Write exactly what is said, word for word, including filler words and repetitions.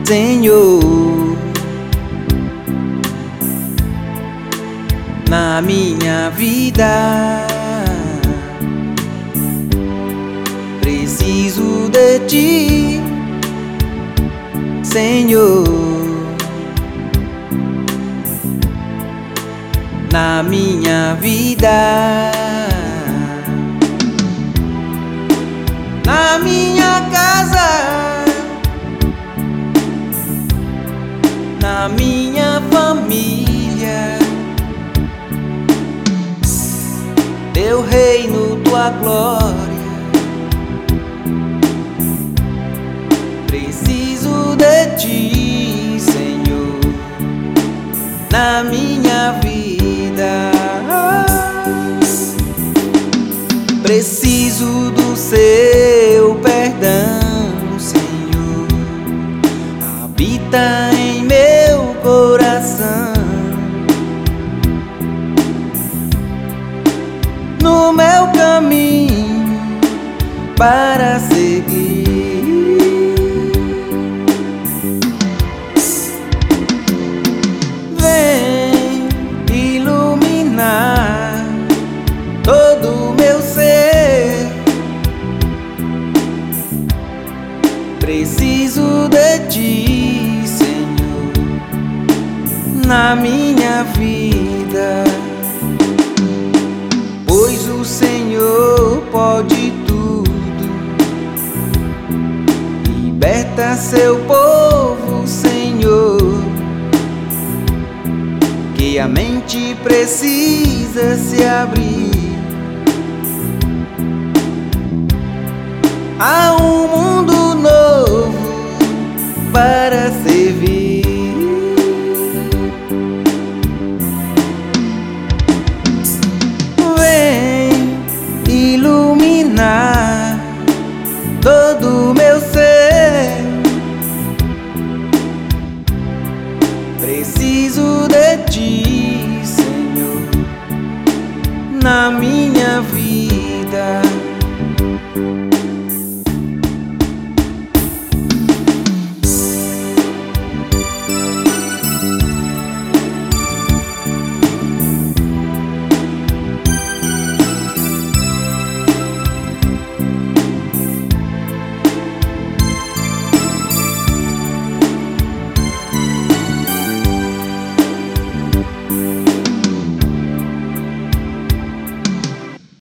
Senhor, na minha vida. Preciso de Ti, Senhor, na minha vida. Na minha casa, na minha família, Teu reino, Tua glória. Preciso de Ti, Senhor, na minha vida. Preciso do Seu perdão, Senhor. Habita em meu coração, no meu caminho para seguir. Vem iluminar todo o meu ser. Preciso de Ti, Senhor, na minha vida. Pois o Senhor pode tudo, liberta Seu povo, Senhor, que a mente precisa se abrir. Há um mundo